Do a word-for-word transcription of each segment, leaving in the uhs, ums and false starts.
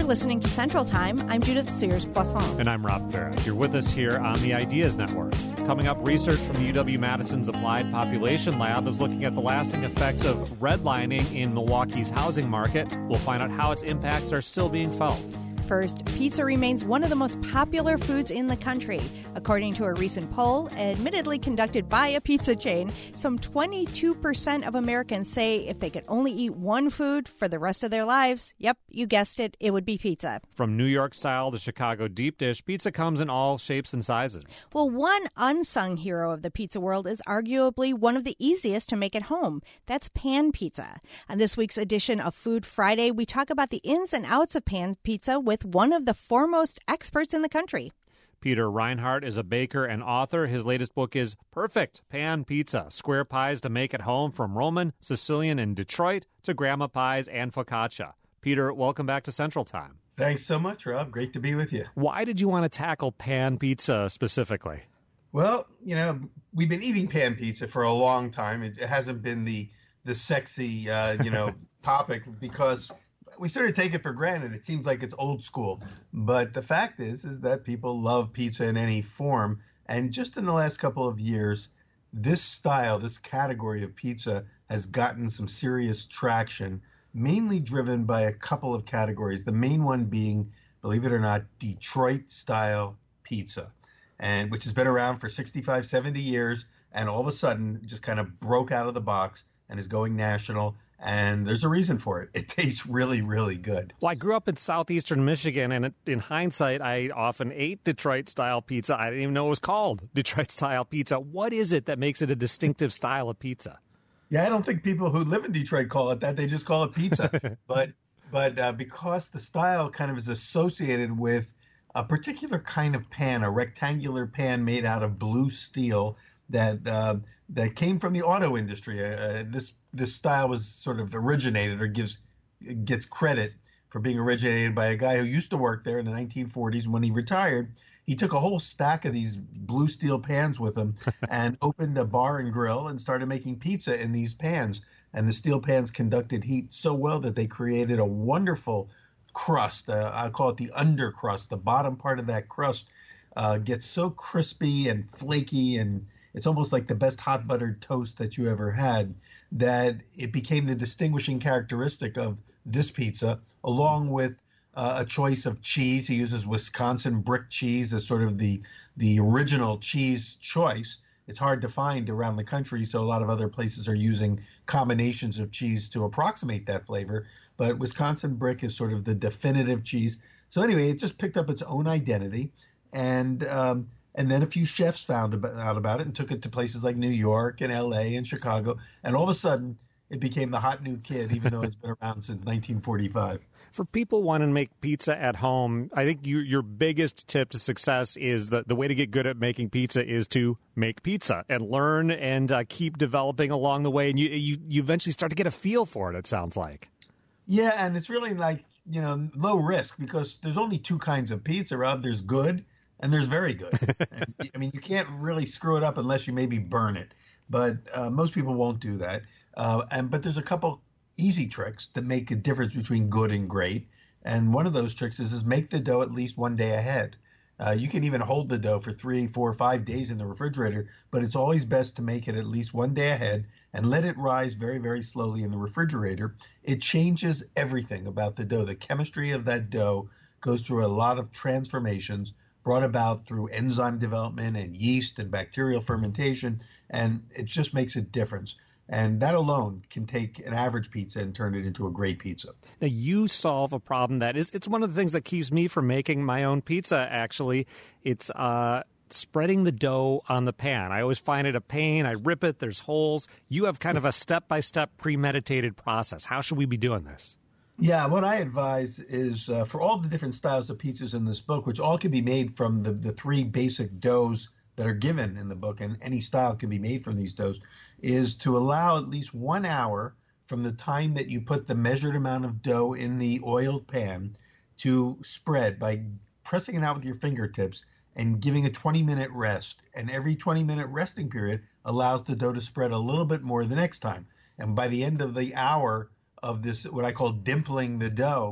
listening to Central Time. I'm Judith Sears-Poisson. And I'm Rob Farah. You're with us here on the Ideas Network. Coming up, research from the U W-Madison's Applied Population Lab is looking at the lasting effects of redlining in Milwaukee's housing market. We'll find out how its impacts are still being felt. First, pizza remains one of the most popular foods in the country. According to a recent poll, admittedly conducted by a pizza chain, some twenty-two percent of Americans say if they could only eat one food for the rest of their lives, yep, you guessed it, it would be pizza. From New York style to Chicago deep dish, pizza comes in all shapes and sizes. Well, one unsung hero of the pizza world is arguably one of the easiest to make at home. That's pan pizza. On this week's edition of Food Friday, we talk about the ins and outs of pan pizza with one of the foremost experts in the country. Peter Reinhardt is a baker and author. His latest book is Perfect Pan Pizza, Square Pies to Make at Home from Roman, Sicilian, and Detroit to Grandma Pies and Focaccia. Peter, welcome back to Central Time. Thanks so much, Rob. Great to be with you. Why did you want to tackle pan pizza specifically? Well, you know, we've been eating pan pizza for a long time. It, it hasn't been the the sexy, uh, you know, topic because we sort of take it for granted. It seems like it's old school. But the fact is, is that people love pizza in any form. And just in the last couple of years, this style, this category of pizza has gotten some serious traction, mainly driven by a couple of categories. The main one being, believe it or not, Detroit-style pizza, and which has been around for sixty-five, seventy years, and all of a sudden just kind of broke out of the box and is going national. And there's a reason for it. It tastes really, really good. Well, I grew up in southeastern Michigan, and in hindsight, I often ate Detroit-style pizza. I didn't even know it was called Detroit-style pizza. What is it that makes it a distinctive style of pizza? Yeah, I don't think people who live in Detroit call it that. They just call it pizza. but but uh, because the style kind of is associated with a particular kind of pan, a rectangular pan made out of blue steel that uh, that came from the auto industry. Uh, this this style was sort of originated or gives gets credit for being originated by a guy who used to work there in the nineteen forties. When he retired, he took a whole stack of these blue steel pans with him and opened a bar and grill and started making pizza in these pans. And the steel pans conducted heat so well that they created a wonderful crust. Uh, I call it the undercrust. The bottom part of that crust uh, gets so crispy and flaky, and it's almost like the best hot buttered toast that you ever had, that it became the distinguishing characteristic of this pizza, along with uh, a choice of cheese. He uses Wisconsin brick cheese as sort of the the original cheese choice. It's hard to find around the country, so a lot of other places are using combinations of cheese to approximate that flavor. But Wisconsin brick is sort of the definitive cheese. So anyway, it just picked up its own identity. And um, and then a few chefs found out about it and took it to places like New York and L A and Chicago. And all of a sudden, it became the hot new kid, even though it's been around since nineteen forty-five. For people wanting to make pizza at home, I think you, your biggest tip to success is that the way to get good at making pizza is to make pizza and learn and uh, keep developing along the way. And you, you, you eventually start to get a feel for it, it sounds like. Yeah, and it's really like, you know, low risk because there's only two kinds of pizza, Rob. There's good and there's very good. And, I mean, you can't really screw it up unless you maybe burn it. But uh, most people won't do that. Uh, and but there's a couple easy tricks that make a difference between good and great. And one of those tricks is, is make the dough at least one day ahead. Uh, you can even hold the dough for three, four, five days in the refrigerator, but it's always best to make it at least one day ahead and let it rise very, very slowly in the refrigerator. It changes everything about the dough. The chemistry of that dough goes through a lot of transformations brought about through enzyme development and yeast and bacterial fermentation, and it just makes a difference. And that alone can take an average pizza and turn it into a great pizza. Now, you solve a problem that is, it's one of the things that keeps me from making my own pizza, actually. It's uh, spreading the dough on the pan. I always find it a pain. I rip it. There's holes. You have kind of a step-by-step premeditated process. How should we be doing this? Yeah, what I advise is uh, for all the different styles of pizzas in this book, which all can be made from the, the three basic doughs that are given in the book, and any style can be made from these doughs, is to allow at least one hour from the time that you put the measured amount of dough in the oiled pan to spread by pressing it out with your fingertips and giving a twenty minute rest. And every twenty minute resting period allows the dough to spread a little bit more the next time. And by the end of the hour of this, what I call dimpling the dough,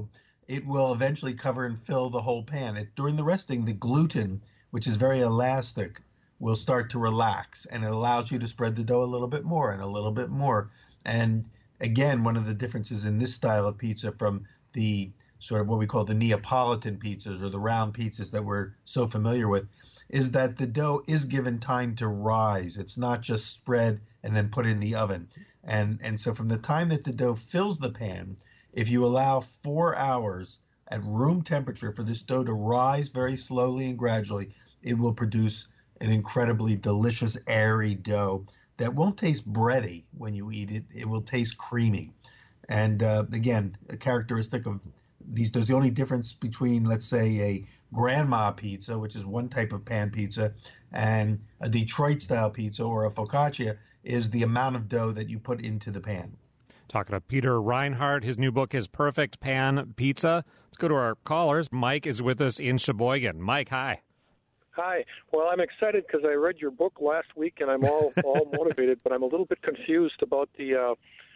it will eventually cover and fill the whole pan. It, during the resting, the gluten, which is very elastic, will start to relax, and it allows you to spread the dough a little bit more and a little bit more. And again, one of the differences in this style of pizza from the sort of what we call the Neapolitan pizzas or the round pizzas that we're so familiar with is that the dough is given time to rise. It's not just spread and then put in the oven. And, and so from the time that the dough fills the pan, if you allow four hours at room temperature for this dough to rise very slowly and gradually, it will produce an incredibly delicious, airy dough that won't taste bready when you eat it. It will taste creamy. And uh, again, a characteristic of these doughs, the only difference between, let's say, a grandma pizza, which is one type of pan pizza, and a Detroit-style pizza or a focaccia is the amount of dough that you put into the pan. Talking to Peter Reinhardt. His new book is Perfect Pan Pizza. Let's go to our callers. Mike is with us in Sheboygan. Mike, hi. Hi. Well, I'm excited because I read your book last week, and I'm all, all motivated, but I'm a little bit confused about the uh,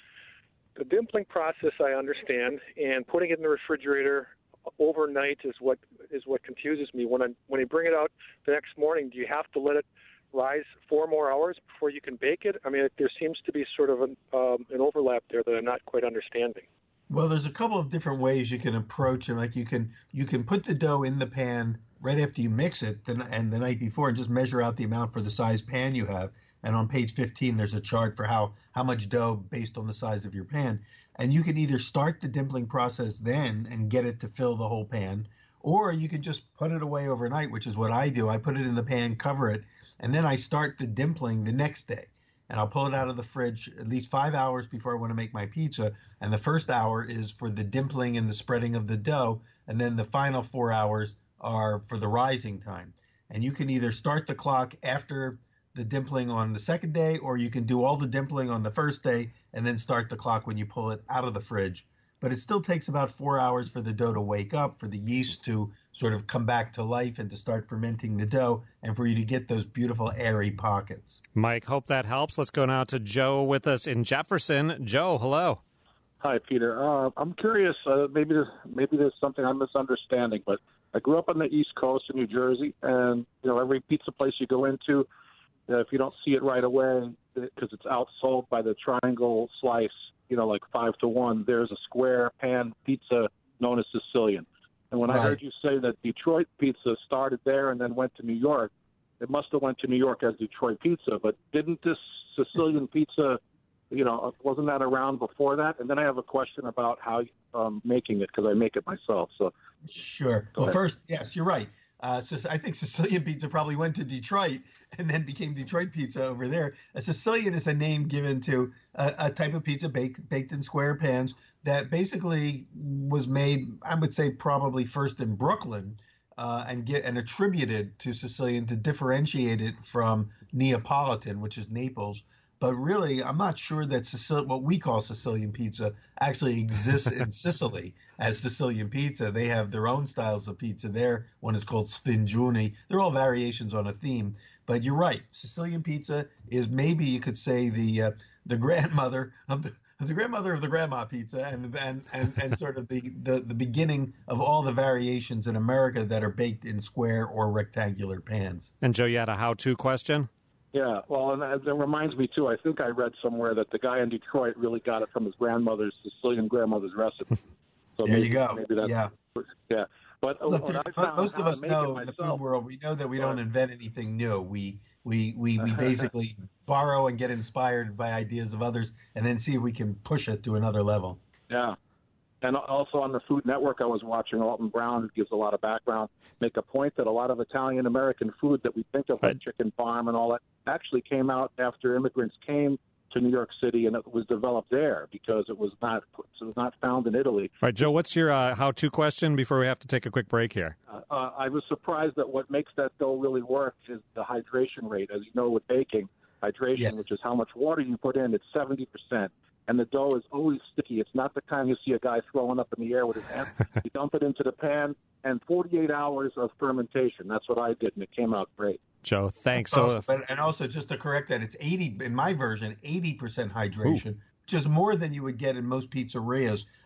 the dimpling process. I understand, and putting it in the refrigerator overnight is what is what confuses me. When I when you bring it out the next morning, do you have to let it rise four more hours before you can bake it? I mean, there seems to be sort of an, um, an overlap there that I'm not quite understanding. Well, there's a couple of different ways you can approach it. Like you can you can put the dough in the pan right after you mix it, then and the night before, and just measure out the amount for the size pan you have. And on page fifteen, there's a chart for how how much dough based on the size of your pan. And you can either start the dimpling process then and get it to fill the whole pan, or you can just put it away overnight, which is what I do. I put it in the pan, cover it, and then I start the dimpling the next day. And I'll pull it out of the fridge at least five hours before I want to make my pizza. And the first hour is for the dimpling and the spreading of the dough. And then the final four hours are for the rising time. And you can either start the clock after the dimpling on the second day, or you can do all the dimpling on the first day and then start the clock when you pull it out of the fridge. But it still takes about four hours for the dough to wake up, for the yeast to sort of come back to life and to start fermenting the dough, and for you to get those beautiful airy pockets. Mike, hope that helps. Let's go now to Joe with us in Jefferson. Joe, hello. Hi, Peter. Uh, I'm curious, uh, maybe, there's, maybe there's something I'm misunderstanding, but I grew up on the East Coast in New Jersey, and you know every pizza place you go into, uh, if you don't see it right away, because it's outsold by the triangle slice, you know, like five to one, there's a square pan pizza known as Sicilian. And when right. I heard you say that Detroit pizza started there and then went to New York, it must have went to New York as Detroit pizza. But didn't this Sicilian pizza, you know, wasn't that around before that? And then I have a question about how um, making it, because I make it myself. So sure. Well, ahead. First, yes, you're right. Uh, so I think Sicilian pizza probably went to Detroit and then became Detroit pizza over there. A Sicilian is a name given to a, a type of pizza baked baked in square pans that basically was made, I would say, probably first in Brooklyn uh, and get and attributed to Sicilian to differentiate it from Neapolitan, which is Naples. But really, I'm not sure that Sicil- what we call Sicilian pizza actually exists in Sicily as Sicilian pizza. They have their own styles of pizza there. One is called Sfingiuni. They're all variations on a theme. But you're right. Sicilian pizza is maybe you could say the uh, the grandmother of the the grandmother of the grandma pizza, and and and, and sort of the, the the beginning of all the variations in America that are baked in square or rectangular pans. And Joe, you had a how-to question? Yeah, well, and that reminds me, too, I think I read somewhere that the guy in Detroit really got it from his grandmother's, Sicilian grandmother's recipe. So there maybe, you go. Maybe that's, yeah. Yeah. But Look, when I found most of us know in myself, the food world, we know that we don't invent anything new. We we we, we basically borrow and get inspired by ideas of others and then see if we can push it to another level. Yeah. And also on the Food Network, I was watching Alton Brown, who gives a lot of background, make a point that a lot of Italian-American food that we think of, like chicken farm and all that, actually came out after immigrants came to New York City, and it was developed there because it was not it was not found in Italy. All right, Joe, what's your uh, how-to question before we have to take a quick break here? Uh, uh, I was surprised that what makes that dough really work is the hydration rate. As you know, with baking, hydration, yes. which is how much water you put in, it's seventy percent. And the dough is always sticky. It's not the kind you see a guy throwing up in the air with his hand. You dump it into the pan, and forty-eight hours of fermentation. That's what I did, and it came out great. Joe, thanks. Also, so, but, and also, just to correct that, it's eighty in my version, eighty percent hydration, Ooh. which is more than you would get in most pizzerias.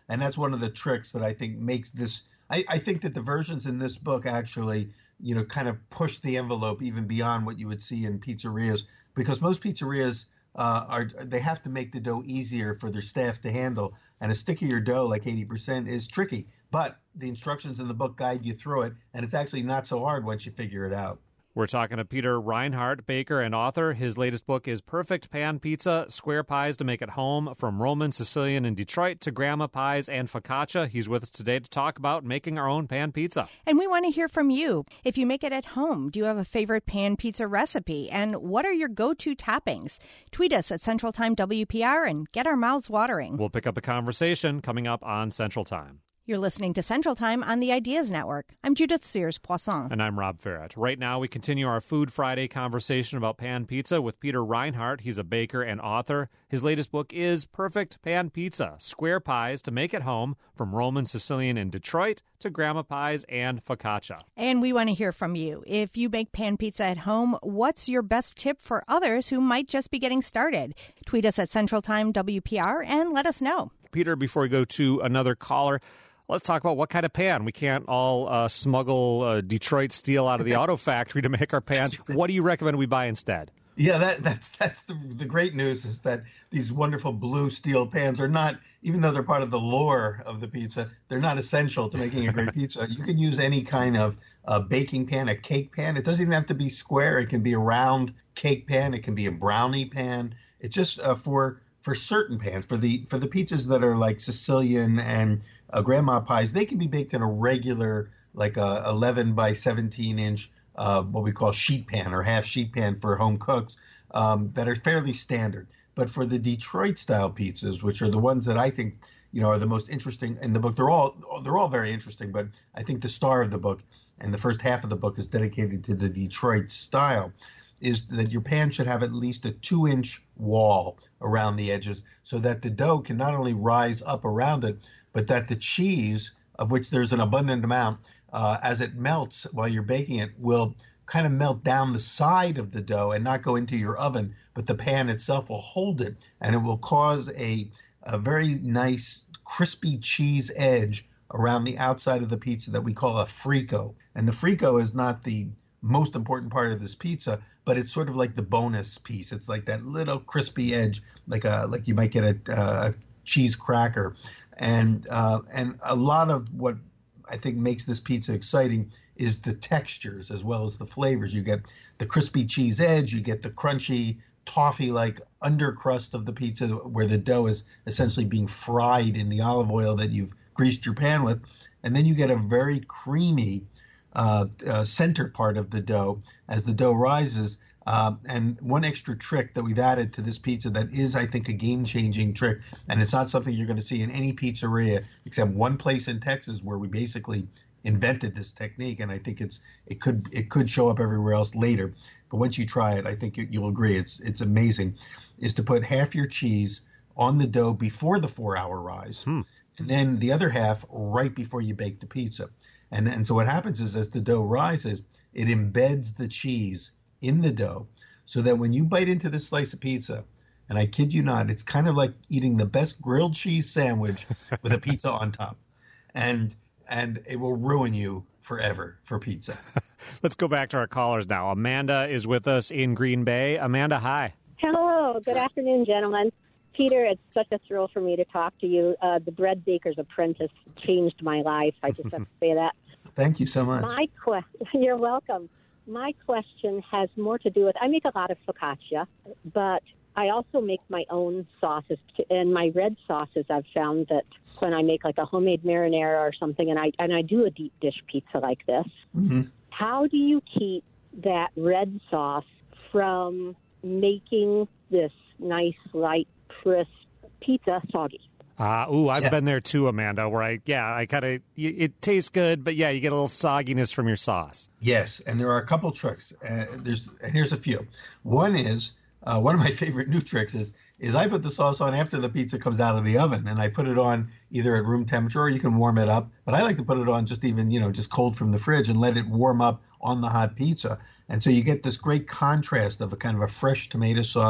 And that's one of the tricks that I think makes this, I, I think that the versions in this book actually, you know, kind of push the envelope even beyond what you would see in pizzerias, because most pizzerias uh, are, they have to make the dough easier for their staff to handle. And a stickier dough, like eighty percent, is tricky. But the instructions in the book guide you through it, and it's actually not so hard once you figure it out. We're talking to Peter Reinhardt, baker and author. His latest book is Perfect Pan Pizza, Square Pies to Make It Home, from Roman, Sicilian, and Detroit to Grandma Pies and Focaccia. He's with us today to talk about making our own pan pizza. And we want to hear from you. If you make it at home, do you have a favorite pan pizza recipe? And what are your go-to toppings? Tweet us at Central Time W P R and get our mouths watering. We'll pick up the conversation coming up on Central Time. You're listening to Central Time on the Ideas Network. I'm Judith Sears-Poisson. And I'm Rob Farrett. Right now, we continue our Food Friday conversation about pan pizza with Peter Reinhardt. He's a baker and author. His latest book is Perfect Pan Pizza, Square Pies to Make It Home, from Roman, Sicilian, and Detroit to Grandma Pies and Focaccia. And we want to hear from you. If you make pan pizza at home, what's your best tip for others who might just be getting started? Tweet us at Central Time W P R and let us know. Peter, before we go to another caller, let's talk about what kind of pan. We can't all uh, smuggle uh, Detroit steel out of the auto factory to make our pans. What do you recommend we buy instead? Yeah, that, that's that's the, the great news is that these wonderful blue steel pans are not, even though they're part of the lore of the pizza, they're not essential to making a great pizza. You can use any kind of uh, baking pan, a cake pan. It doesn't even have to be square. It can be a round cake pan. It can be a brownie pan. It's just uh, for for certain pans. For the for the pizzas that are like Sicilian and Uh, grandma pies, they can be baked in a regular, like a eleven by seventeen inch, uh, what we call sheet pan or half sheet pan for home cooks, um, that are fairly standard. But for the Detroit style pizzas, which are the ones that I think, you know, are the most interesting in the book, they're all they're all very interesting. But I think the star of the book and the first half of the book is dedicated to the Detroit style, is that your pan should have at least a two inch wall around the edges so that the dough can not only rise up around it, but that the cheese, of which there's an abundant amount, uh, as it melts while you're baking it, will kind of melt down the side of the dough and not go into your oven, but the pan itself will hold it, and it will cause a, a very nice crispy cheese edge around the outside of the pizza that we call a frico. And the frico is not the most important part of this pizza, but it's sort of like the bonus piece. It's like that little crispy edge, like a like you might get a, a cheese cracker. And uh, and a lot of what I think makes this pizza exciting is the textures as well as the flavors. You get the crispy cheese edge, you get the crunchy toffee-like undercrust of the pizza where the dough is essentially being fried in the olive oil that you've greased your pan with. And then you get a very creamy uh, uh, center part of the dough as the dough rises. Um, and one extra trick that we've added to this pizza that is, I think, a game-changing trick, and it's not something you're going to see in any pizzeria except one place in Texas where we basically invented this technique, and I think it's it could it could show up everywhere else later. But once you try it, I think you, you'll agree it's it's amazing. Is to put half your cheese on the dough before the four-hour rise, hmm. and then the other half right before you bake the pizza. And and so what happens is as the dough rises, it embeds the cheese in the dough so that when you bite into this slice of pizza, and I kid you not, it's kind of like eating the best grilled cheese sandwich with a pizza on top. And and it will ruin you forever for pizza. Let's go back to our callers now. Amanda is with us in Green Bay. Amanda, hi. Hello. Good afternoon, gentlemen. Peter, it's such a thrill for me to talk to you. Uh, the Bread Baker's Apprentice changed my life. I just have to say that. Thank you so much. My que- You're welcome. My question has more to do with, I make a lot of focaccia, but I also make my own sauces. And my red sauces, I've found that when I make like a homemade marinara or something, and I and I do a deep dish pizza like this, mm-hmm. How do you keep that red sauce from making this nice, light, crisp pizza soggy? Uh, ooh, I've yeah. been there too, Amanda, where I, yeah, I kind of, it tastes good, but yeah, you get a little sogginess from your sauce. Yes, and there are a couple tricks. Uh, there's, and here's a few. One is, uh, one of my favorite new tricks is, is I put the sauce on after the pizza comes out of the oven, and I put it on either at room temperature or you can warm it up, but I like to put it on just even, you know, just cold from the fridge and let it warm up on the hot pizza. And so you get this great contrast of a kind of a fresh tomato sauce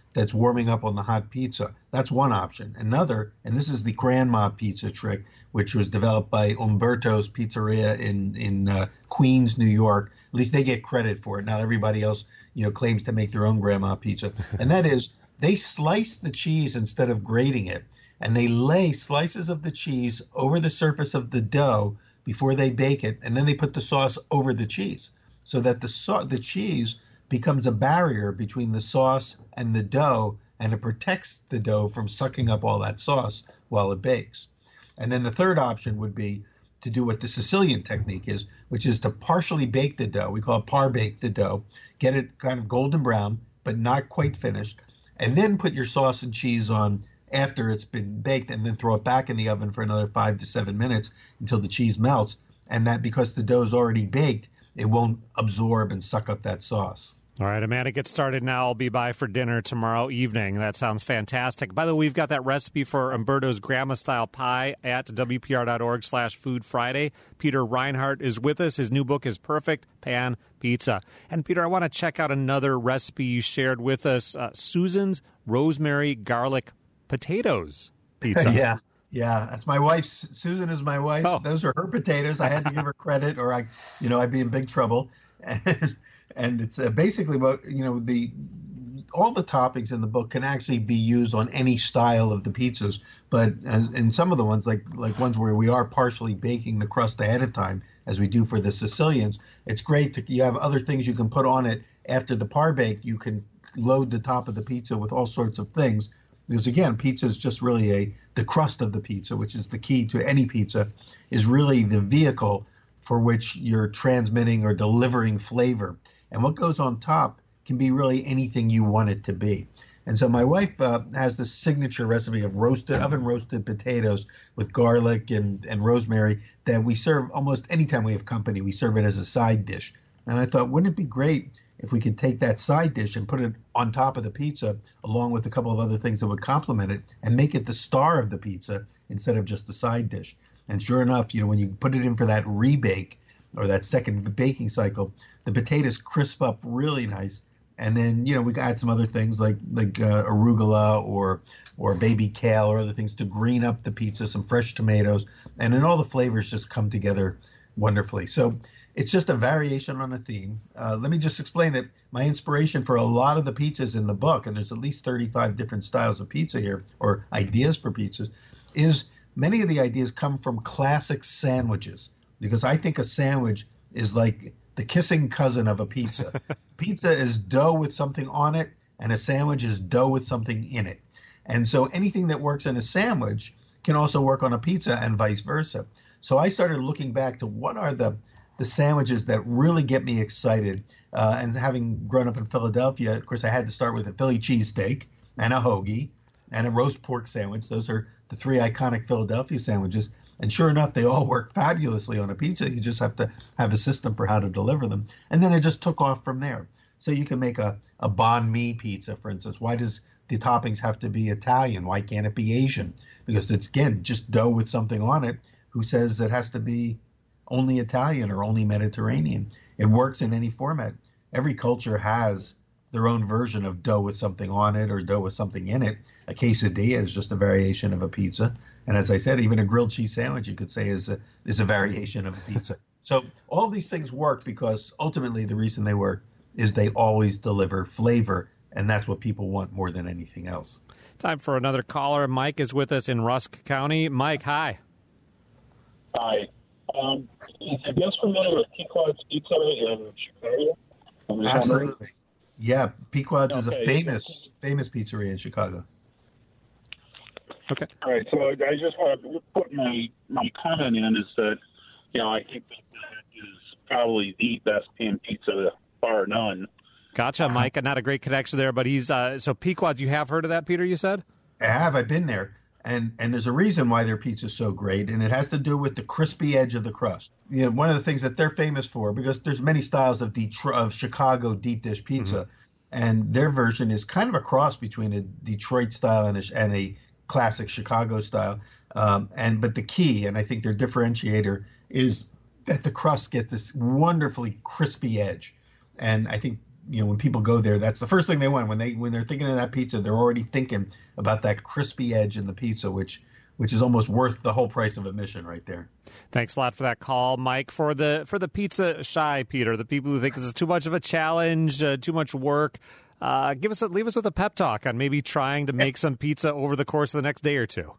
that's warming up on the hot pizza. That's one option. Another, and this is the grandma pizza trick, which was developed by Umberto's Pizzeria in in uh, Queens, New York. At least they get credit for it. Now everybody else, you know, claims to make their own grandma pizza. And that is, they slice the cheese instead of grating it, and they lay slices of the cheese over the surface of the dough before they bake it, and then they put the sauce over the cheese so that the so- the cheese becomes a barrier between the sauce and the dough, and it protects the dough from sucking up all that sauce while it bakes. And then the third option would be to do what the Sicilian technique is, which is to partially bake the dough. We call it par bake the dough, get it kind of golden brown, but not quite finished, and then put your sauce and cheese on after it's been baked, and then throw it back in the oven for another five to seven minutes until the cheese melts. And that, because the dough is already baked, it won't absorb and suck up that sauce. All right, Amanda, get started now. I'll be by for dinner tomorrow evening. That sounds fantastic. By the way, we've got that recipe for Umberto's Grandma-style pie at W P R dot org slash Food Friday. Peter Reinhardt is with us. His new book is Perfect Pan Pizza. And, Peter, I want to check out another recipe you shared with us, uh, Susan's Rosemary Garlic Potatoes Pizza. yeah, yeah, that's my wife's. Susan is my wife. Oh. Those are her potatoes. I had to give her credit, or I, you know, I'd be in big trouble. And, and it's uh, basically what, you know, the all the toppings in the book can actually be used on any style of the pizzas. But as, in some of the ones, like like ones where we are partially baking the crust ahead of time, as we do for the Sicilians, it's great to, you have other things you can put on it after the par bake. You can load the top of the pizza with all sorts of things. Because again, pizza is just really a the crust of the pizza, which is the key to any pizza, is really the vehicle for which you're transmitting or delivering flavor. And what goes on top can be really anything you want it to be. And so my wife uh, has this signature recipe of roasted, oven roasted potatoes with garlic and, and rosemary that we serve almost anytime we have company. We serve it as a side dish. And I thought, wouldn't it be great if we could take that side dish and put it on top of the pizza, along with a couple of other things that would complement it, and make it the star of the pizza instead of just the side dish. And sure enough, you know, when you put it in for that rebake or that second baking cycle, the potatoes crisp up really nice. And then, you know, we add some other things like like uh, arugula or or baby kale or other things to green up the pizza, some fresh tomatoes, and then all the flavors just come together wonderfully. So it's just a variation on a theme. Uh, let me just explain that my inspiration for a lot of the pizzas in the book, and there's at least thirty-five different styles of pizza here, or ideas for pizzas, is many of the ideas come from classic sandwiches, because I think a sandwich is like the kissing cousin of a pizza. Pizza is dough with something on it, and a sandwich is dough with something in it. And so anything that works in a sandwich can also work on a pizza, and vice versa. So I started looking back to what are the the sandwiches that really get me excited. Uh, and having grown up in Philadelphia, of course, I had to start with a Philly cheesesteak and a hoagie and a roast pork sandwich. Those are the three iconic Philadelphia sandwiches. And sure enough, they all work fabulously on a pizza. You just have to have a system for how to deliver them. And then it just took off from there. So you can make a, a banh mi pizza, for instance. Why does the toppings have to be Italian? Why can't it be Asian? Because it's, again, just dough with something on it. Who says it has to be only Italian or only Mediterranean? It works in any format. Every culture has their own version of dough with something on it or dough with something in it. A quesadilla is just a variation of a pizza. And as I said, even a grilled cheese sandwich, you could say, is a, is a variation of a pizza. So all these things work because ultimately the reason they work is they always deliver flavor, and that's what people want more than anything else. Time for another caller. Mike is with us in Rusk County. Mike, hi. Hi. Um, is you guys familiar with Pequod's Pizza in Chicago? Absolutely. Yeah, Pequod's okay. is a famous, famous pizzeria in Chicago. Okay. All right. So I just want to put my, my comment in is that, you know, I think that that is probably the best pan pizza, bar none. Gotcha, Mike. Not a great connection there, but he's uh, so Pequod's. You have heard of that, Peter? You said. I have. I've been there, and and there's a reason why their pizza's so great, and it has to do with the crispy edge of the crust. You know, one of the things that they're famous for, because there's many styles of Detroit, of Chicago deep dish pizza, mm-hmm. and their version is kind of a cross between a Detroit style and a, and a classic Chicago style. Um, and but the key, and I think their differentiator, is that the crust gets this wonderfully crispy edge. And I think you know, when people go there, that's the first thing they want. When they when they're thinking of that pizza, they're already thinking about that crispy edge in the pizza, which which is almost worth the whole price of admission right there. Thanks a lot for that call, Mike. For the for the pizza shy, Peter, the people who think this is too much of a challenge, uh, too much work, uh, give us a, leave us with a pep talk on maybe trying to make some pizza over the course of the next day or two.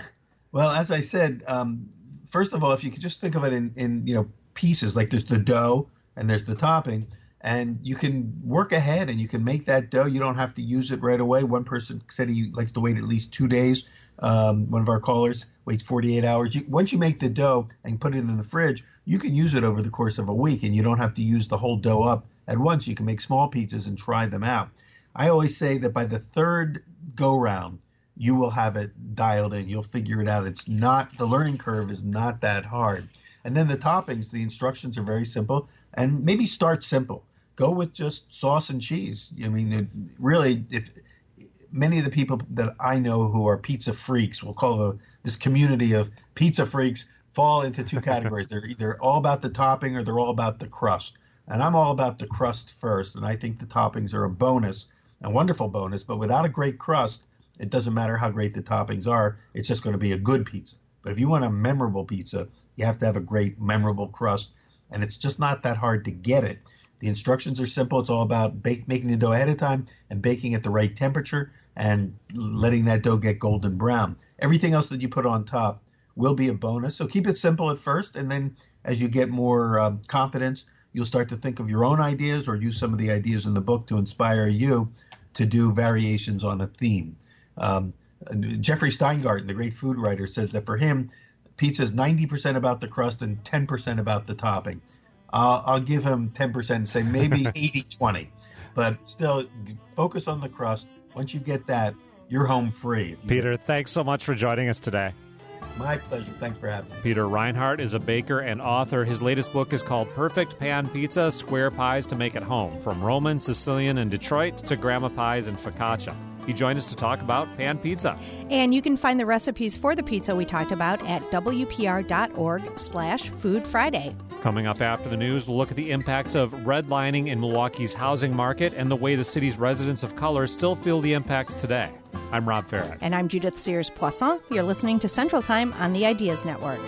Well, as I said, um, first of all, if you could just think of it in, in you know pieces, like there's the dough and there's the topping, and you can work ahead and you can make that dough. You don't have to use it right away. One person said he likes to wait at least two days. Um, one of our callers waits forty-eight hours. You, once you make the dough and put it in the fridge, you can use it over the course of a week, and you don't have to use the whole dough up at once. You can make small pizzas and try them out. I always say that by the third go round, you will have it dialed in. You'll figure it out. It's not, the learning curve is not that hard. And then the toppings, the instructions are very simple, and maybe start simple. Go with just sauce and cheese. I mean, it, really, if many of the people that I know who are pizza freaks, we'll call the, this community of pizza freaks, fall into two categories. They're either all about the topping or they're all about the crust. And I'm all about the crust first, and I think the toppings are a bonus, a wonderful bonus, but without a great crust, it doesn't matter how great the toppings are. It's just going to be a good pizza. But if you want a memorable pizza, you have to have a great, memorable crust. And it's just not that hard to get it. The instructions are simple. It's all about bake, making the dough ahead of time and baking at the right temperature and letting that dough get golden brown. Everything else that you put on top will be a bonus. So keep it simple at first. And then as you get more uh, confidence, you'll start to think of your own ideas or use some of the ideas in the book to inspire you to do variations on a theme. Um, Jeffrey Steingarten, the great food writer, says that for him, pizza is ninety percent about the crust and ten percent about the topping. Uh, I'll give him ten percent and say maybe eighty twenty. But still, focus on the crust. Once you get that, you're home free. Peter, get... thanks so much for joining us today. My pleasure. Thanks for having me. Peter Reinhardt is a baker and author. His latest book is called Perfect Pan Pizza, Square Pies to Make at Home, from Roman, Sicilian, and Detroit to grandma pies and focaccia. He joined us to talk about pan pizza. And you can find the recipes for the pizza we talked about at W P R dot org slash Food Friday. Coming up after the news, we'll look at the impacts of redlining in Milwaukee's housing market and the way the city's residents of color still feel the impacts today. I'm Rob Farrett. And I'm Judith Sears-Poisson. You're listening to Central Time on the Ideas Network.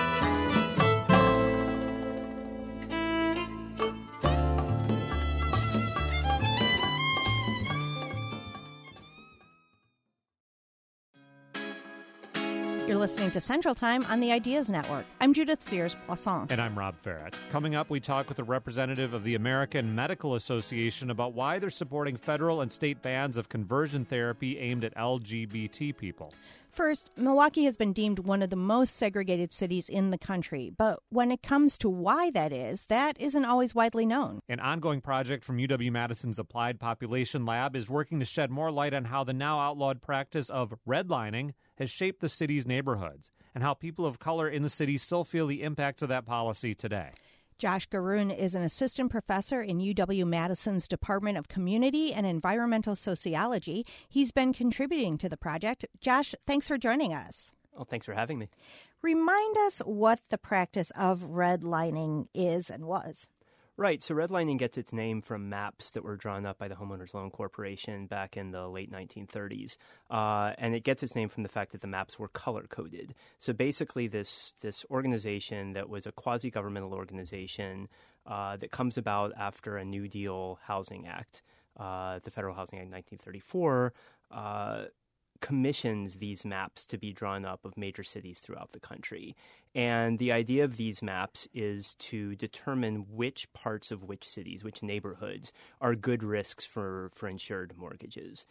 You're listening to Central Time on the Ideas Network. I'm Judith Sears-Poisson. And I'm Rob Farrett. Coming up, we talk with a representative of the American Medical Association about why they're supporting federal and state bans of conversion therapy aimed at L G B T people. First, Milwaukee has been deemed one of the most segregated cities in the country. But when it comes to why that is, that isn't always widely known. An ongoing project from U W-Madison's Applied Population Lab is working to shed more light on how the now outlawed practice of redlining has shaped the city's neighborhoods and how people of color in the city still feel the impacts of that policy today. Josh Garoon is an assistant professor in U W-Madison's Department of Community and Environmental Sociology. He's been contributing to the project. Josh, thanks for joining us. Oh, thanks for having me. Remind us what the practice of redlining is and was. Right. So redlining gets its name from maps that were drawn up by the Homeowners Loan Corporation back in the late nineteen thirties. Uh, and it gets its name from the fact that the maps were color-coded. So basically this this organization that was a quasi-governmental organization uh, that comes about after a New Deal Housing Act, uh, the Federal Housing Act nineteen thirty-four, uh, commissions these maps to be drawn up of major cities throughout the country. And the idea of these maps is to determine which parts of which cities, which neighborhoods are good risks for, for insured mortgages.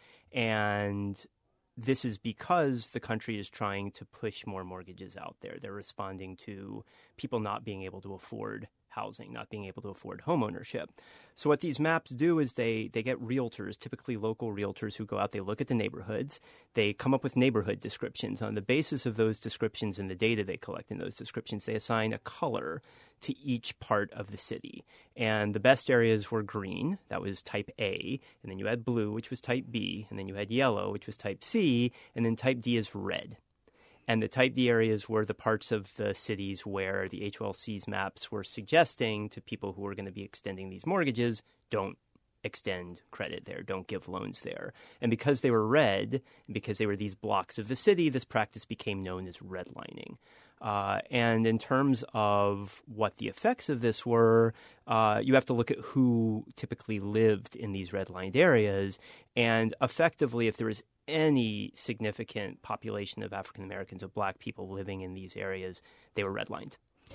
And this is because the country is trying to push more mortgages out there. They're responding to people not being able to afford housing, not being able to afford home ownership. So what these maps do is they they get realtors, typically local realtors, who go out, they look at the neighborhoods, they come up with neighborhood descriptions. On the basis of those descriptions and the data they collect in those descriptions, they assign a color to each part of the city. And the best areas were green, that was type A, and then you had blue, which was type B, and then you had yellow, which was type C, and then type D is red. And the type D areas were the parts of the cities where the H O L C's maps were suggesting to people who were going to be extending these mortgages, don't extend credit there, don't give loans there. And because they were red, and because they were these blocks of the city, this practice became known as redlining. Uh, and in terms of what the effects of this were, uh, you have to look at who typically lived in these redlined areas. And effectively, if there was any significant population of African Americans, of black people living in these areas, they were redlined.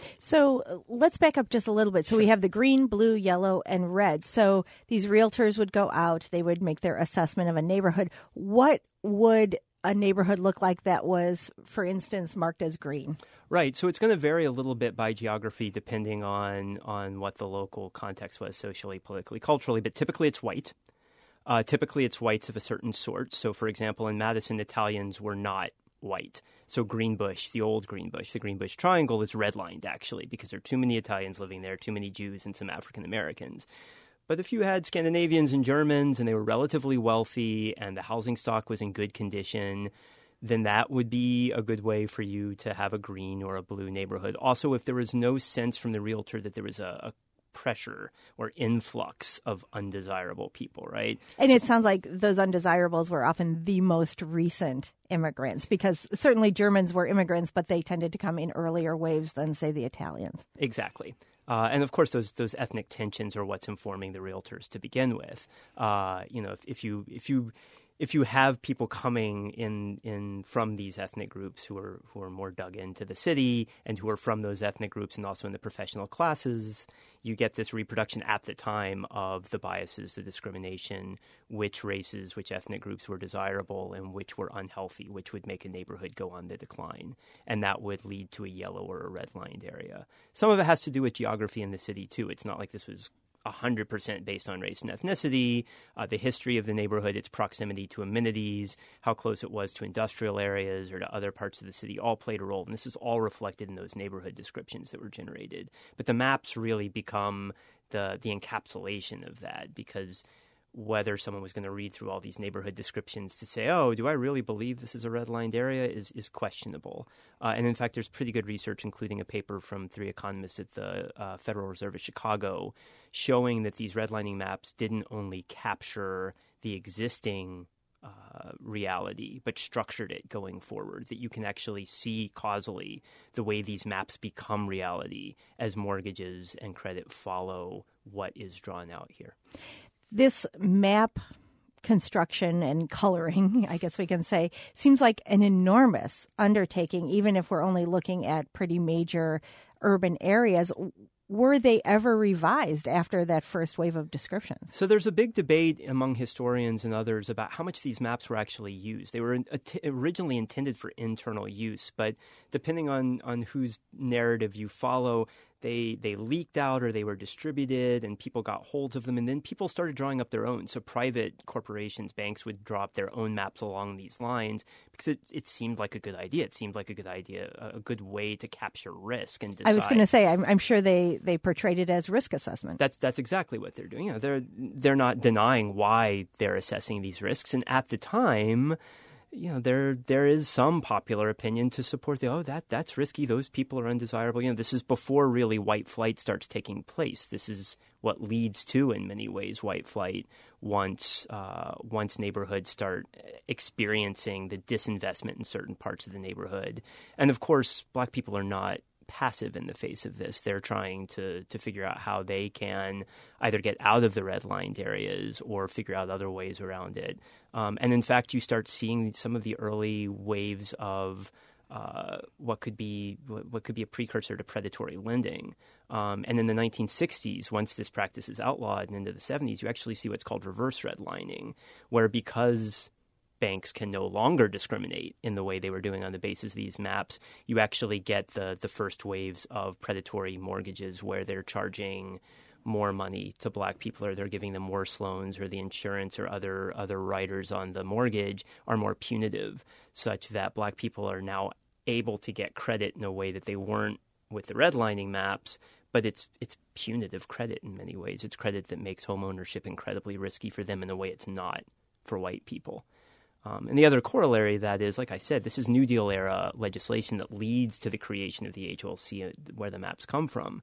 So uh, let's back up just a little bit. So sure. We have the green, blue, yellow, and red. So these realtors would go out. They would make their assessment of a neighborhood. What would a neighborhood look like that was, for instance, marked as green? Right. So it's going to vary a little bit by geography depending on, on what the local context was socially, politically, culturally. But typically it's white. Uh, typically it's whites of a certain sort. So, for example, in Madison, Italians were not white. So Greenbush, the old Greenbush, the Greenbush Triangle is redlined, actually, because there are too many Italians living there, too many Jews and some African Americans. But if you had Scandinavians and Germans and they were relatively wealthy and the housing stock was in good condition, then that would be a good way for you to have a green or a blue neighborhood. Also, if there was no sense from the realtor that there was a, a pressure or influx of undesirable people, right? And it sounds like those undesirables were often the most recent immigrants, because certainly Germans were immigrants, but they tended to come in earlier waves than, say, the Italians. Exactly. Uh, and of course, those those ethnic tensions are what's informing the realtors to begin with. Uh, you know, if, if you if you if you have people coming in in from these ethnic groups who are who are more dug into the city and who are from those ethnic groups and also in the professional classes, you get this reproduction at the time of the biases, the discrimination, which races, which ethnic groups were desirable and which were unhealthy, which would make a neighborhood go on the decline. And that would lead to a yellow or a red-lined area. Some of it has to do with geography in the city, too. It's not like this was one hundred percent based on race and ethnicity, uh, the history of the neighborhood, its proximity to amenities, how close it was to industrial areas or to other parts of the city all played a role. And this is all reflected in those neighborhood descriptions that were generated. But the maps really become the the encapsulation of that, because whether someone was going to read through all these neighborhood descriptions to say, oh, do I really believe this is a red-lined area is, is questionable. Uh, and in fact, there's pretty good research, including a paper from three economists at the uh, Federal Reserve of Chicago, showing that these redlining maps didn't only capture the existing uh, reality, but structured it going forward, that you can actually see causally the way these maps become reality as mortgages and credit follow what is drawn out here. This map construction and coloring, I guess we can say, seems like an enormous undertaking, even if we're only looking at pretty major urban areas. Were they ever revised after that first wave of descriptions? So there's a big debate among historians and others about how much these maps were actually used. They were originally intended for internal use, but depending on, on whose narrative you follow, They they leaked out or they were distributed and people got holds of them. And then people started drawing up their own. So private corporations, banks would draw up their own maps along these lines because it, it seemed like a good idea. It seemed like a good idea, a good way to capture risk and decide. I was going to say, I'm, I'm sure they, they portrayed it as risk assessment. That's that's exactly what they're doing. You know, they're they're not denying why they're assessing these risks. And at the time, you know, there there is some popular opinion to support the, oh, that that's risky. Those people are undesirable. You know, this is before really white flight starts taking place. This is what leads to, in many ways, white flight once uh, once neighborhoods start experiencing the disinvestment in certain parts of the neighborhood. And of course, black people are not passive in the face of this. They're trying to to figure out how they can either get out of the redlined areas or figure out other ways around it. Um, and in fact, you start seeing some of the early waves of uh, what could be what could be a precursor to predatory lending. Um, and in the nineteen sixties, once this practice is outlawed and into the seventies, you actually see what's called reverse redlining, where because banks can no longer discriminate in the way they were doing on the basis of these maps, you actually get the the first waves of predatory mortgages where they're charging more money to black people, or they're giving them worse loans, or the insurance or other other riders on the mortgage are more punitive, such that black people are now able to get credit in a way that they weren't with the redlining maps. But it's it's punitive credit in many ways. It's credit that makes home ownership incredibly risky for them in a way it's not for white people. Um, and the other corollary of that is, like I said, this is New Deal era legislation that leads to the creation of the H O L C, where the maps come from.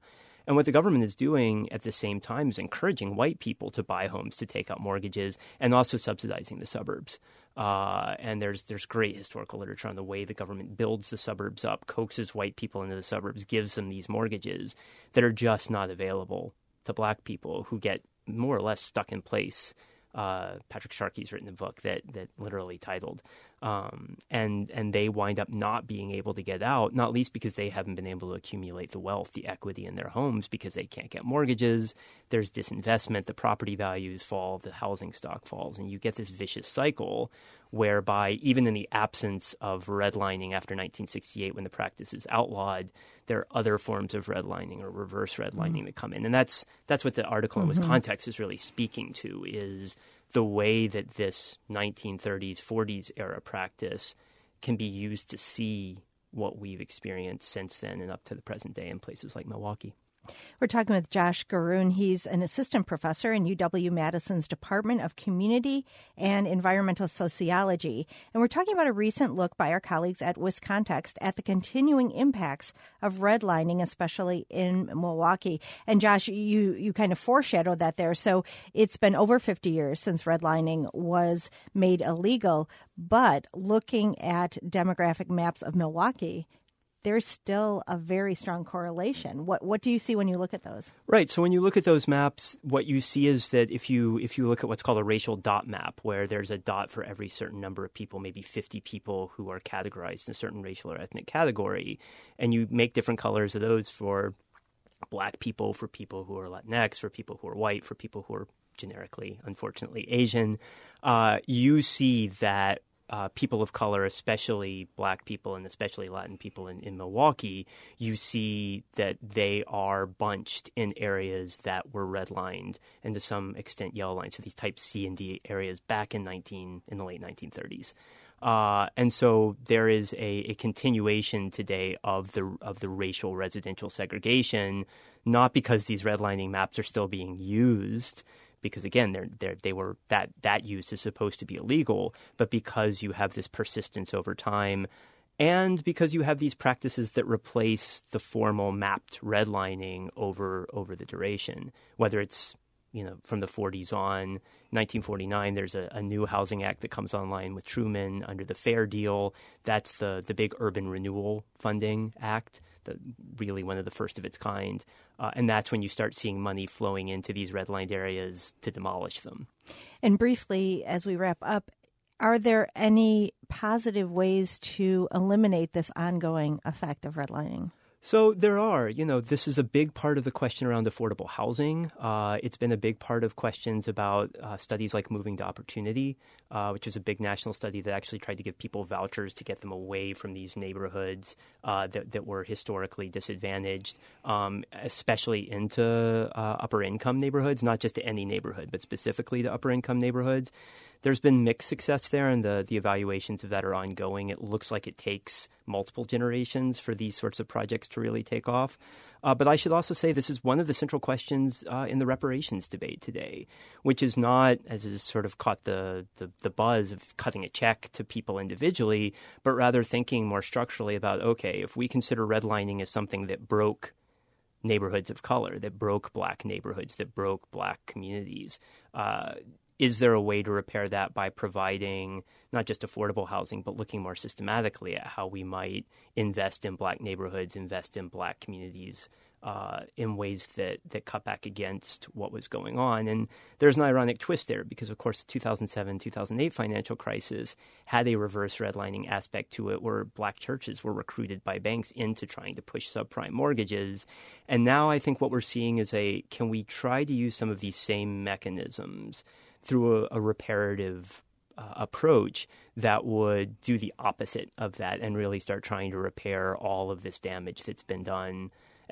And what the government is doing at the same time is encouraging white people to buy homes, to take out mortgages, and also subsidizing the suburbs. Uh, and there's there's great historical literature on the way the government builds the suburbs up, coaxes white people into the suburbs, gives them these mortgages that are just not available to black people who get more or less stuck in place. Uh, Patrick Sharkey's written a book that that literally titled, um, and and they wind up not being able to get out, not least because they haven't been able to accumulate the wealth, the equity in their homes because they can't get mortgages. There's disinvestment, the property values fall, the housing stock falls, and you get this vicious cycle whereby even in the absence of redlining after nineteen sixty-eight, when the practice is outlawed, there are other forms of redlining or reverse redlining mm-hmm. that come in. And that's that's what the article in mm-hmm. Wisconsin is really speaking to, is the way that this nineteen thirties, forties era practice can be used to see what we've experienced since then and up to the present day in places like Milwaukee. We're talking with Josh Garoon. He's an assistant professor in U W-Madison's Department of Community and Environmental Sociology. And we're talking about a recent look by our colleagues at WisContext at the continuing impacts of redlining, especially in Milwaukee. And Josh, you, you kind of foreshadowed that there. So it's been over fifty years since redlining was made illegal. But looking at demographic maps of Milwaukee, there's still a very strong correlation. What what do you see when you look at those? Right. So when you look at those maps, what you see is that if you if you look at what's called a racial dot map, where there's a dot for every certain number of people, maybe fifty people who are categorized in a certain racial or ethnic category, and you make different colors of those for black people, for people who are Latinx, for people who are white, for people who are generically, unfortunately, Asian, uh, you see that Uh, people of color, especially black people and especially Latin people in, in Milwaukee, you see that they are bunched in areas that were redlined and to some extent yellow lined. So these type C and D areas back in nineteen in the late nineteen thirties. Uh, and so there is a, a continuation today of the of the racial residential segregation, not because these redlining maps are still being used, because again, they're, they're, they were that that use is supposed to be illegal, but because you have this persistence over time, and because you have these practices that replace the formal mapped redlining over over the duration, whether it's you know from the forties on, nineteen forty-nine, there's a, a new housing act that comes online with Truman under the Fair Deal. That's the the big urban renewal funding act, the, really one of the first of its kind. Uh, and that's when you start seeing money flowing into these redlined areas to demolish them. And briefly, as we wrap up, are there any positive ways to eliminate this ongoing effect of redlining? So there are. You know, this is a big part of the question around affordable housing. Uh, it's been a big part of questions about uh, studies like Moving to Opportunity, uh, which is a big national study that actually tried to give people vouchers to get them away from these neighborhoods uh, that, that were historically disadvantaged, um, especially into uh, upper-income neighborhoods, not just to any neighborhood, but specifically to upper-income neighborhoods. There's been mixed success there, and the, the evaluations of that are ongoing. It looks like it takes multiple generations for these sorts of projects to really take off. Uh, but I should also say this is one of the central questions uh, in the reparations debate today, which is not, as has sort of caught the, the, the buzz of cutting a check to people individually, but rather thinking more structurally about, okay, if we consider redlining as something that broke neighborhoods of color, that broke black neighborhoods, that broke black communities, uh, is there a way to repair that by providing not just affordable housing, but looking more systematically at how we might invest in black neighborhoods, invest in black communities uh, in ways that, that cut back against what was going on? And there's an ironic twist there because, of course, the two thousand seven, two thousand eight financial crisis had a reverse redlining aspect to it where black churches were recruited by banks into trying to push subprime mortgages. And now I think what we're seeing is a, can we try to use some of these same mechanisms through a, a reparative uh, approach that would do the opposite of that and really start trying to repair all of this damage that's been done,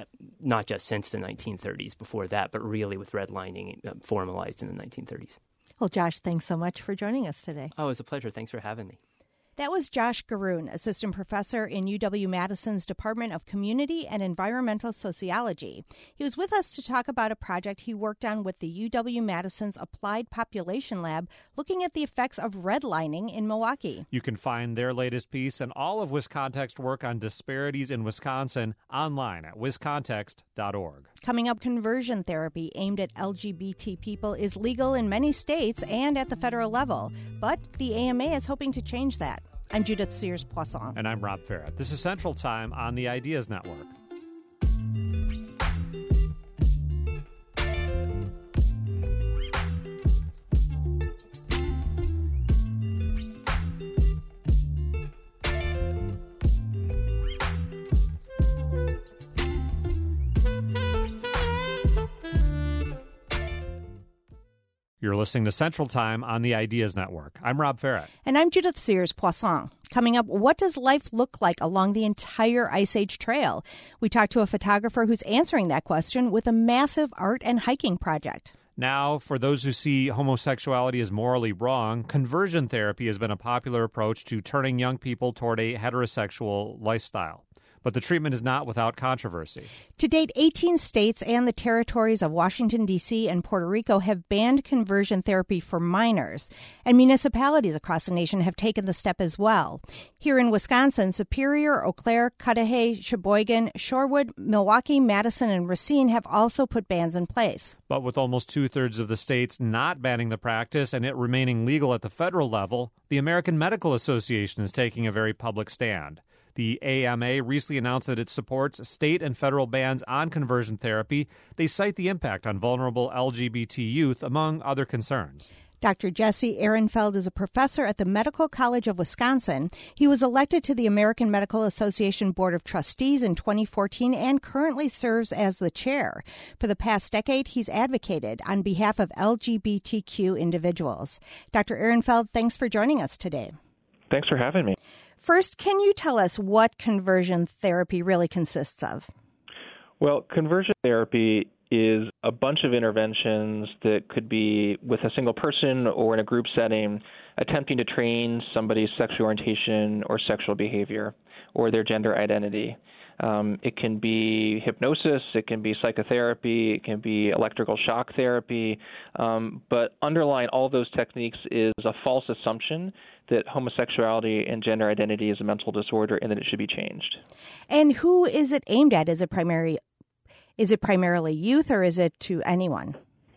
not just since the nineteen thirties, before that, but really with redlining uh, formalized in the nineteen thirties. Well, Josh, thanks so much for joining us today. Oh, it was a pleasure. Thanks for having me. That was Josh Garoon, assistant professor in U W-Madison's Department of Community and Environmental Sociology. He was with us to talk about a project he worked on with the U W-Madison's Applied Population Lab, looking at the effects of redlining in Milwaukee. You can find their latest piece and all of WisContext work on disparities in Wisconsin online at wiscontext dot org. Coming up, conversion therapy aimed at L G B T people is legal in many states and at the federal level, but the A M A is hoping to change that. I'm Judith Sears-Poisson. And I'm Rob Ferret. This is Central Time on the Ideas Network. You're listening to Central Time on the Ideas Network. I'm Rob Ferret. And I'm Judith Sears-Poisson. Coming up, what does life look like along the entire Ice Age Trail? We talked to a photographer who's answering that question with a massive art and hiking project. Now, for those who see homosexuality as morally wrong, conversion therapy has been a popular approach to turning young people toward a heterosexual lifestyle. But the treatment is not without controversy. To date, eighteen states and the territories of Washington, D C and Puerto Rico have banned conversion therapy for minors, and municipalities across the nation have taken the step as well. Here in Wisconsin, Superior, Eau Claire, Cudahy, Sheboygan, Shorewood, Milwaukee, Madison, and Racine have also put bans in place. But with almost two-thirds of the states not banning the practice and it remaining legal at the federal level, the American Medical Association is taking a very public stand. The A M A recently announced that it supports state and federal bans on conversion therapy. They cite the impact on vulnerable L G B T youth, among other concerns. Doctor Jesse Ehrenfeld is a professor at the Medical College of Wisconsin. He was elected to the American Medical Association Board of Trustees in twenty fourteen and currently serves as the chair. For the past decade, he's advocated on behalf of L G B T Q individuals. Doctor Ehrenfeld, thanks for joining us today. Thanks for having me. First, can you tell us what conversion therapy really consists of? Well, conversion therapy is a bunch of interventions that could be with a single person or in a group setting, attempting to train somebody's sexual orientation or sexual behavior or their gender identity. Um, it can be hypnosis, it can be psychotherapy, it can be electrical shock therapy, um, but underlying all those techniques is a false assumption that homosexuality and gender identity is a mental disorder and that it should be changed. And who is it aimed at? Is it primary? Is it primarily youth, or is it to anyone?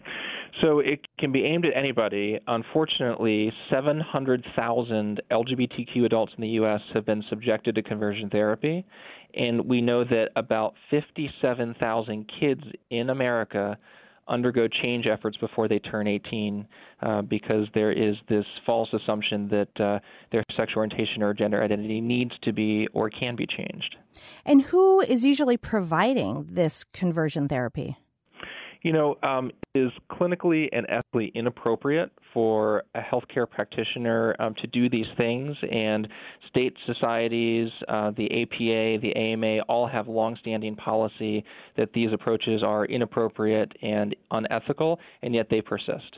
So it can be aimed at anybody. Unfortunately, seven hundred thousand L G B T Q adults in the U S have been subjected to conversion therapy, and we know that about fifty-seven thousand kids in America undergo change efforts before they turn eighteen uh, because there is this false assumption that uh, their sexual orientation or gender identity needs to be or can be changed. And who is usually providing this conversion therapy? You know, um, it is clinically and ethically inappropriate for a healthcare practitioner um, to do these things, and state societies, uh, the A P A, the A M A, all have longstanding policy that these approaches are inappropriate and unethical, and yet they persist.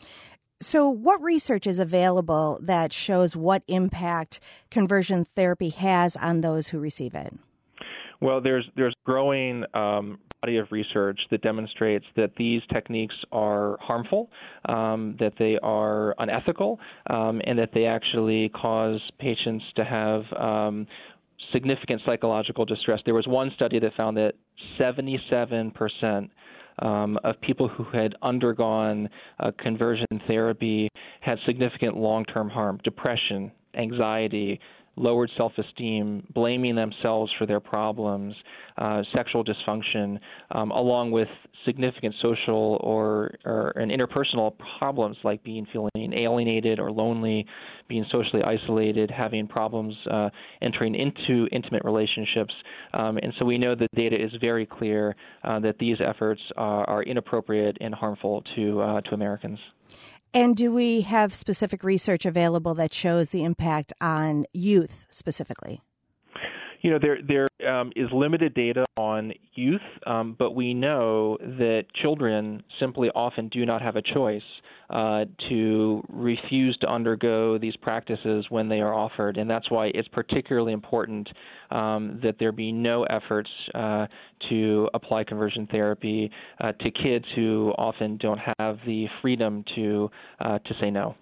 So what research is available that shows what impact conversion therapy has on those who receive it? Well, there's there's growing um, body of research that demonstrates that these techniques are harmful, um, that they are unethical, um, and that they actually cause patients to have um, significant psychological distress. There was one study that found that seventy-seven percent um, of people who had undergone uh, conversion therapy had significant long-term harm, depression, anxiety, lowered self-esteem, blaming themselves for their problems, uh, sexual dysfunction, um, along with significant social or, or and interpersonal problems like being feeling alienated or lonely, being socially isolated, having problems uh, entering into intimate relationships. Um, and so we know the data is very clear uh, that these efforts are, are inappropriate and harmful to uh, to Americans. And do we have specific research available that shows the impact on youth specifically? You know, there there um, is limited data on youth, um, but we know that children simply often do not have a choice uh, to refuse to undergo these practices when they are offered. And that's why it's particularly important um, that there be no efforts uh, to apply conversion therapy uh, to kids who often don't have the freedom to uh, to say no.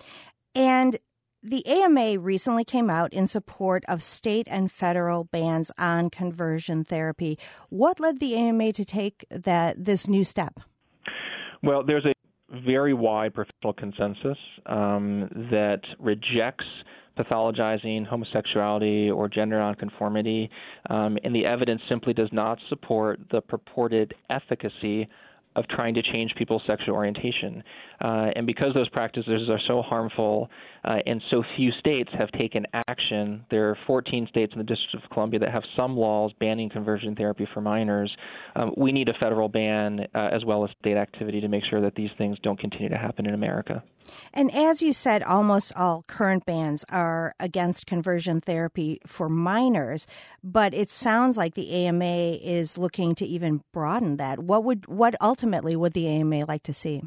And the A M A recently came out in support of state and federal bans on conversion therapy. What led the A M A to take that this new step? Well, there's a very wide professional consensus um, that rejects pathologizing homosexuality or gender nonconformity, um, and the evidence simply does not support the purported efficacy of trying to change people's sexual orientation. Uh, and because those practices are so harmful uh, and so few states have taken action, there are fourteen states in the District of Columbia that have some laws banning conversion therapy for minors. Um, we need a federal ban uh, as well as state activity to make sure that these things don't continue to happen in America. And as you said, almost all current bans are against conversion therapy for minors, but it sounds like the A M A is looking to even broaden that. What would what ultimately would the A M A like to see?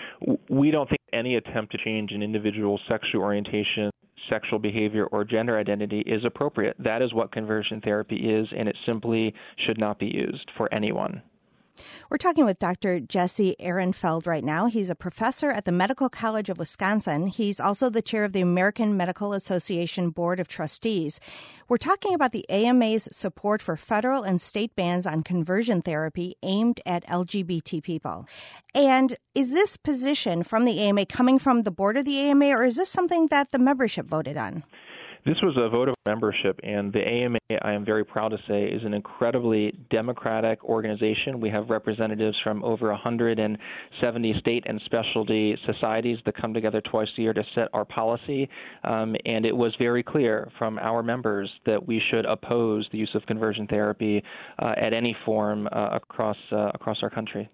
We don't think any attempt to change an individual's sexual orientation, sexual behavior, or gender identity is appropriate. That is what conversion therapy is, and it simply should not be used for anyone. We're talking with Doctor Jesse Ehrenfeld right now. He's a professor at the Medical College of Wisconsin. He's also the chair of the American Medical Association Board of Trustees. We're talking about the A M A's support for federal and state bans on conversion therapy aimed at L G B T people. And is this position from the A M A coming from the board of the A M A, or is this something that the membership voted on? This was a vote of membership, and the A M A, I am very proud to say, is an incredibly democratic organization. We have representatives from over one hundred seventy state and specialty societies that come together twice a year to set our policy, um, and it was very clear from our members that we should oppose the use of conversion therapy uh, at any form uh, across uh, across our country.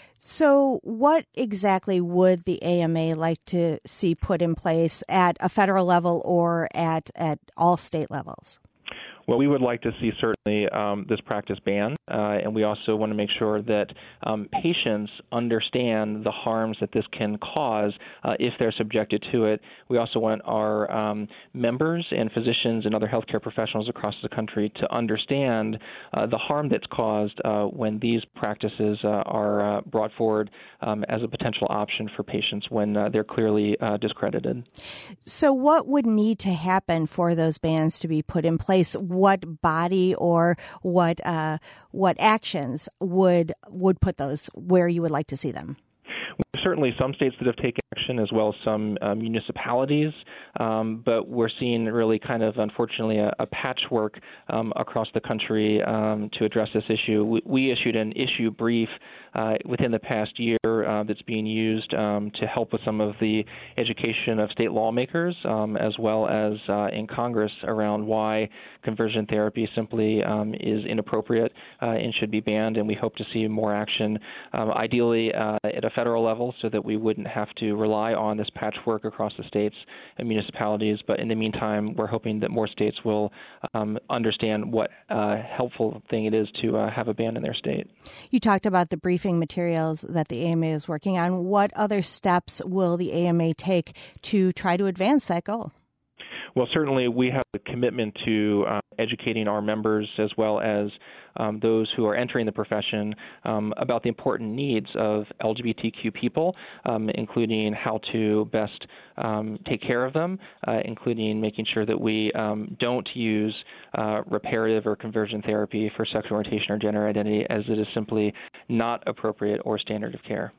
So what exactly would the A M A like to see put in place at a federal level or at, at all state levels? Well, we would like to see certainly um, this practice banned, uh, and we also want to make sure that um, patients understand the harms that this can cause uh, if they're subjected to it. We also want our um, members and physicians and other healthcare professionals across the country to understand uh, the harm that's caused uh, when these practices uh, are uh, brought forward um, as a potential option for patients when uh, they're clearly uh, discredited. So what would need to happen for those bans to be put in place? What body or what uh, what actions would would put those where you would like to see them? Certainly some states that have taken action, as well as some uh, municipalities, um, but we're seeing really kind of, unfortunately, a, a patchwork um, across the country um, to address this issue. We, we issued an issue brief uh, within the past year uh, that's being used um, to help with some of the education of state lawmakers, um, as well as uh, in Congress, around why conversion therapy simply um, is inappropriate uh, and should be banned, and we hope to see more action, um, ideally uh, at a federal level, so that we wouldn't have to rely on this patchwork across the states and municipalities. But in the meantime, we're hoping that more states will um, understand what uh, helpful thing it is to uh, have a ban in their state. You talked about the briefing materials that the A M A is working on. What other steps will the A M A take to try to advance that goal? Well, certainly we have a commitment to uh, educating our members as well as um, those who are entering the profession um, about the important needs of L G B T Q people, um, including how to best um, take care of them, uh, including making sure that we um, don't use uh, reparative or conversion therapy for sexual orientation or gender identity, as it is simply not appropriate or standard of care.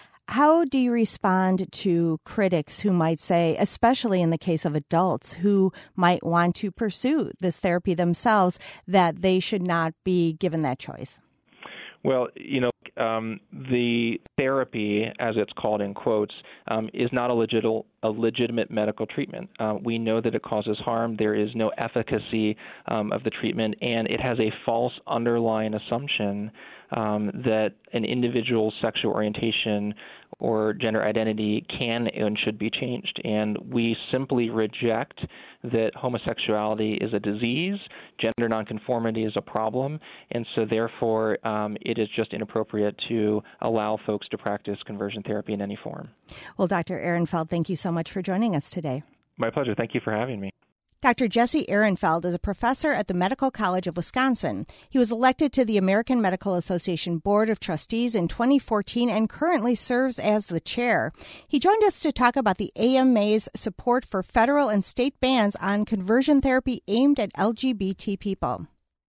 How do you respond to critics who might say, especially in the case of adults who might want to pursue this therapy themselves, that they should not be given that choice? Well, you know, um, the therapy, as it's called in quotes, um, is not a legit, a legitimate medical treatment. Uh, we know that it causes harm. There is no efficacy um, of the treatment, and it has a false underlying assumption um, that an individual's sexual orientation or gender identity can and should be changed. And we simply reject that homosexuality is a disease, gender nonconformity is a problem, and so therefore um, it is just inappropriate to allow folks to practice conversion therapy in any form. Well, Doctor Ehrenfeld, thank you so much for joining us today. My pleasure. Thank you for having me. Doctor Jesse Ehrenfeld is a professor at the Medical College of Wisconsin. He was elected to the American Medical Association Board of Trustees in twenty fourteen and currently serves as the chair. He joined us to talk about the A M A's support for federal and state bans on conversion therapy aimed at L G B T people.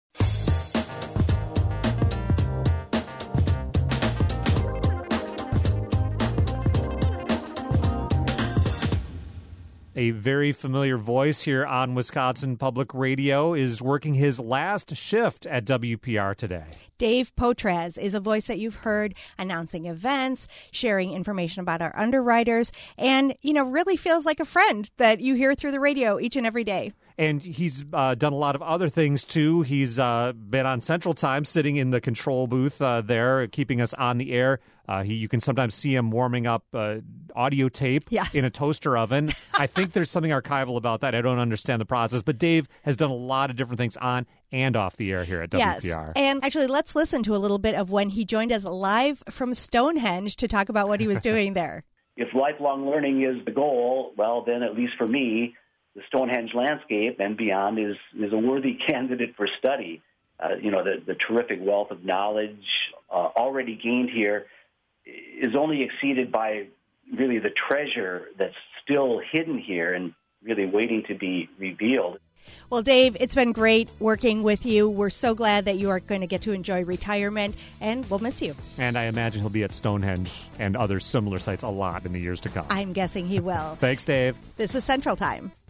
A very familiar voice here on Wisconsin Public Radio is working his last shift at W P R today. Dave Poitras is a voice that you've heard announcing events, sharing information about our underwriters, and, you know, really feels like a friend that you hear through the radio each and every day. And he's uh, done a lot of other things, too. He's uh, been on Central Time, sitting in the control booth uh, there, keeping us on the air. Uh, he, you can sometimes see him warming up uh, audio tape yes. in a toaster oven. I think there's something archival about that. I don't understand the process. But Dave has done a lot of different things on and off the air here at W P R. Yes. And actually, let's listen to a little bit of when he joined us live from Stonehenge to talk about what he was doing there. If lifelong learning is the goal, well, then at least for me, the Stonehenge landscape and beyond is, is a worthy candidate for study. Uh, you know, the, the terrific wealth of knowledge uh, already gained here is only exceeded by really the treasure that's still hidden here and really waiting to be revealed. Well, Dave, it's been great working with you. We're so glad that you are going to get to enjoy retirement, and we'll miss you. And I imagine he'll be at Stonehenge and other similar sites a lot in the years to come. I'm guessing he will. Thanks, Dave. This is Central Time.